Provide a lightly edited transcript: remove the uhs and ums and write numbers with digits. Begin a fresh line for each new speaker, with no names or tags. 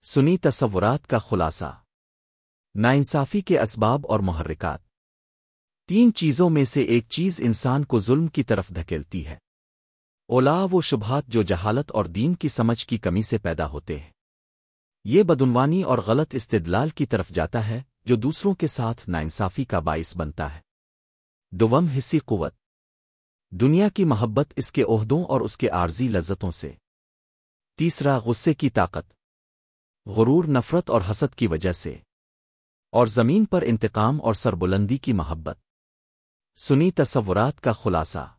सुनी तसव्वुरात का खुलासा। नाइंसाफ़ी के असबाब और मुहर्रिकात। 3 चीज़ों में से एक चीज़ इंसान को जुल्म की तरफ धकेलती है। ओला वो शुबहात जो जहालत और दीन की समझ की कमी से पैदा होते हैं। ये बदउनवानी और गलत इस्तिदलाल की तरफ जाता है जो दूसरों के साथ नाइंसाफ़ी का बाइस बनता है। दुवम हिस्सी क़ुव्वत। दुनिया की महब्बत इसके ओहदों और उसके आर्जी लज़्ज़तों से। तीसरा गुस्से की ताकत, गुरूर, नफ़रत और हसद की वजह से। और ज़मीन पर इंतकाम और सरबुलंदी की महब्बत। सुनी तसव्वुरात का खुलासा।